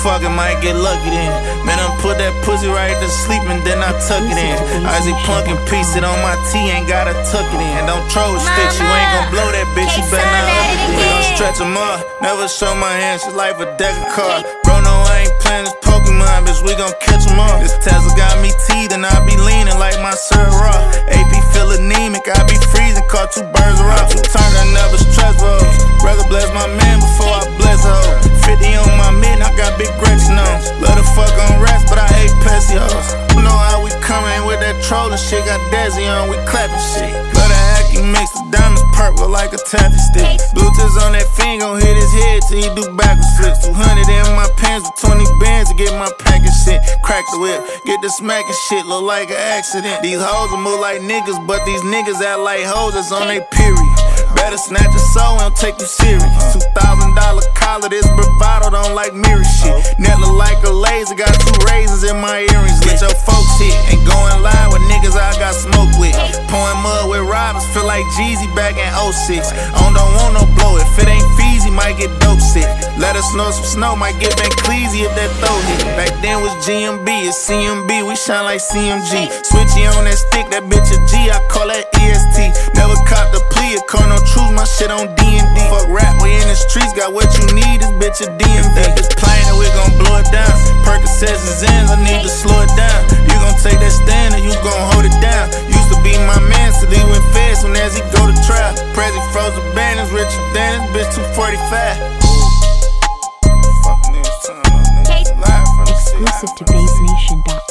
fucking might get lucky then. Man, I put that pussy right to sleep and then I tuck it in. Ozzy Punkin piece it on my T, ain't gotta tuck it in. Don't throw a stick, you ain't gon' blow that bitch, you better not up it. We gon' stretch them up, never show my hands, just like a deck of cards. Bro, no, I ain't playing this Pokemon, bitch, we gon' catch them up. This Tesla got me teeth and I be leaning like my Sir Raw. AP feel anemic, I be freezing, caught 2 birds of rock. 2 turned, I never stress rolls. Rather bless my man before I bless her. 50 on my mid, I got big Gretchen on. Love the fuck on rats, but I hate Pepsi hoes. You know how we coming with that trolling shit, got Desi on, we clapping shit. Love the hacking mix, the diamonds purple like a taffy stick. Bluetooth on that finger, gon' hit his head till he do backwards flips. 200 in my pants with 20 bands to get my package shit. Crack the whip, get the smacking shit, look like an accident. These hoes will move like niggas, but these niggas act like hoes that's on they period. Better snatch a soul, we don't take you serious. $2,000 collar, this bravado don't like mirror shit. Net look like a laser, got 2 raisins in my earrings. Get your folks hit, ain't going live with niggas I got smoke with. Pouring mud with robbers, feel like Jeezy back in 06. Don't want no blow, if it ain't Feezy, might get dope sick. Let us know some snow, might get back Cleasy if that throw hit. Back then was GMB, it's CMB, we shine like CMG. Switchy on that stick, that bitch a G, I call that EST. Never caught the plea, it call no truth, my shit on D&D. Fuck rap, we in the streets, got what you need, this bitch a DMV. That bitch playing and we gon' blow it down. Percocets and Zans, I need to slow it down. You gon' take that stand or you gon' hold it down. Used to be my man, so he went fast when as he go to trial. Prezi froze the banners, Richard Dennis, bitch 245. Exclusive to BassNation.com.